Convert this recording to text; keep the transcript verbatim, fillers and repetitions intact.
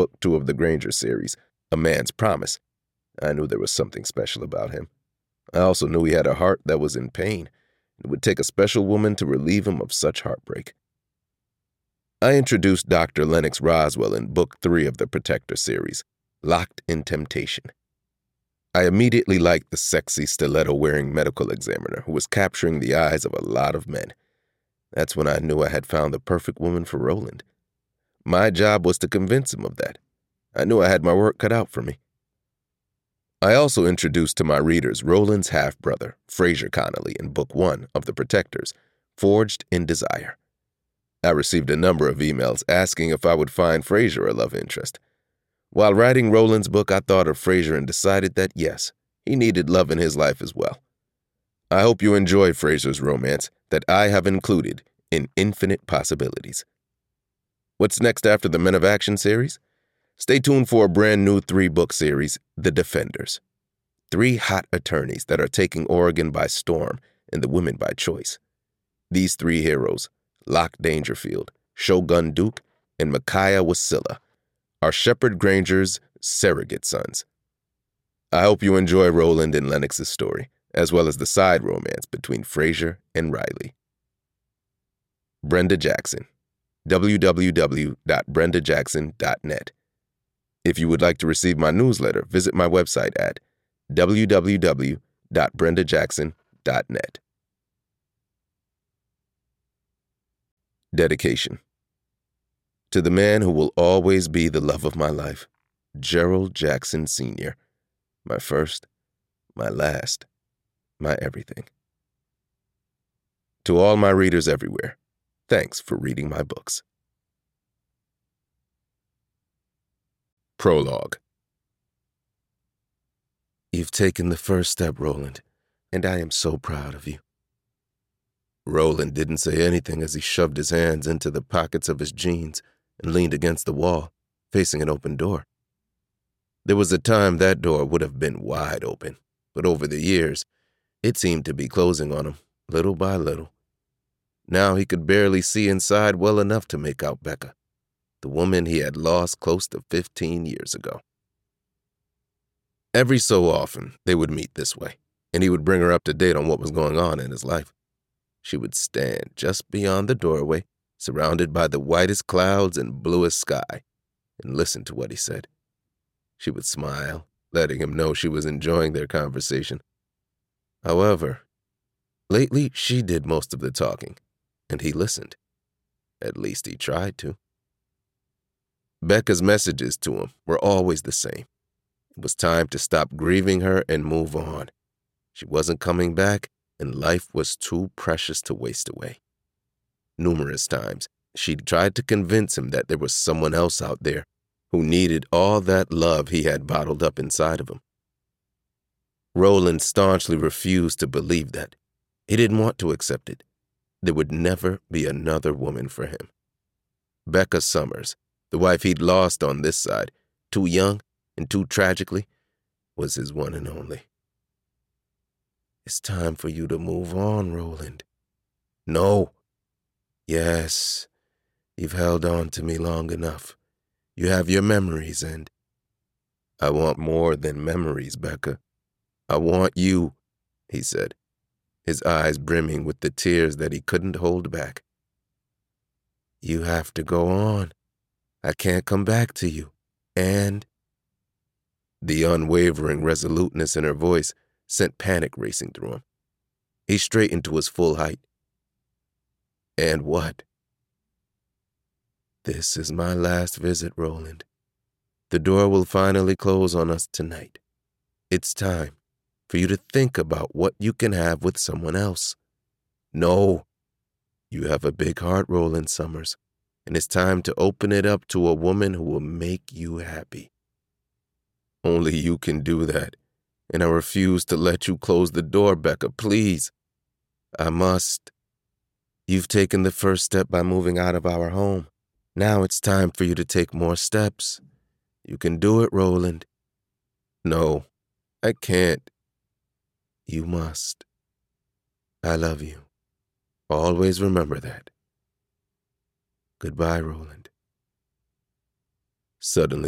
book two of the Granger series, A Man's Promise. I knew there was something special about him. I also knew he had a heart that was in pain. It would take a special woman to relieve him of such heartbreak. I introduced Doctor Lennox Roswell in book three of the Protector series, Locked in Temptation. I immediately liked the sexy, stiletto-wearing medical examiner who was capturing the eyes of a lot of men. That's when I knew I had found the perfect woman for Roland. My job was to convince him of that. I knew I had my work cut out for me. I also introduced to my readers Roland's half-brother, Fraser Connolly, in Book One of The Protectors, Forged in Desire. I received a number of emails asking if I would find Fraser a love interest. While writing Roland's book, I thought of Fraser and decided that yes, he needed love in his life as well. I hope you enjoy Fraser's romance that I have included in Infinite Possibilities. What's next after the Men of Action series? Stay tuned for a brand new three-book series, The Defenders. Three hot attorneys that are taking Oregon by storm and the women by choice. These three heroes, Locke Dangerfield, Shogun Duke, and Micaiah Wasilla, are Shepard Granger's surrogate sons. I hope you enjoy Roland and Lennox's story, as well as the side romance between Fraser and Riley. Brenda Jackson, w w w dot brenda jackson dot net. If you would like to receive my newsletter, visit my website at w w w dot brenda jackson dot net. Dedication. To the man who will always be the love of my life, Gerald Jackson Senior, my first, my last, my everything. To all my readers everywhere, thanks for reading my books. Prologue. You've taken the first step, Roland, and I am so proud of you. Roland didn't say anything as he shoved his hands into the pockets of his jeans and leaned against the wall, facing an open door. There was a time that door would have been wide open, but over the years, it seemed to be closing on him, little by little. Now he could barely see inside well enough to make out Becca, the woman he had lost close to fifteen years ago. Every so often, they would meet this way, and he would bring her up to date on what was going on in his life. She would stand just beyond the doorway, surrounded by the whitest clouds and bluest sky, and listen to what he said. She would smile, letting him know she was enjoying their conversation. However, lately she did most of the talking, and he listened. At least he tried to. Becca's messages to him were always the same. It was time to stop grieving her and move on. She wasn't coming back, and life was too precious to waste away. Numerous times, she tried to convince him that there was someone else out there who needed all that love he had bottled up inside of him. Roland staunchly refused to believe that. He didn't want to accept it. There would never be another woman for him. Becca Summers, the wife he'd lost on this side, too young and too tragically, was his one and only. It's time for you to move on, Roland. No. Yes, you've held on to me long enough. You have your memories, and I want more than memories, Becca. I want you, he said, his eyes brimming with the tears that he couldn't hold back. You have to go on. I can't come back to you. And the unwavering resoluteness in her voice sent panic racing through him. He straightened to his full height. And what? This is my last visit, Roland. The door will finally close on us tonight. It's time for you to think about what you can have with someone else. No, you have a big heart, Roland Summers, and it's time to open it up to a woman who will make you happy. Only you can do that, and I refuse to let you close the door, Becca, please. I must. You've taken the first step by moving out of our home. Now it's time for you to take more steps. You can do it, Roland. No, I can't. You must. I love you. Always remember that. Goodbye, Roland. Suddenly,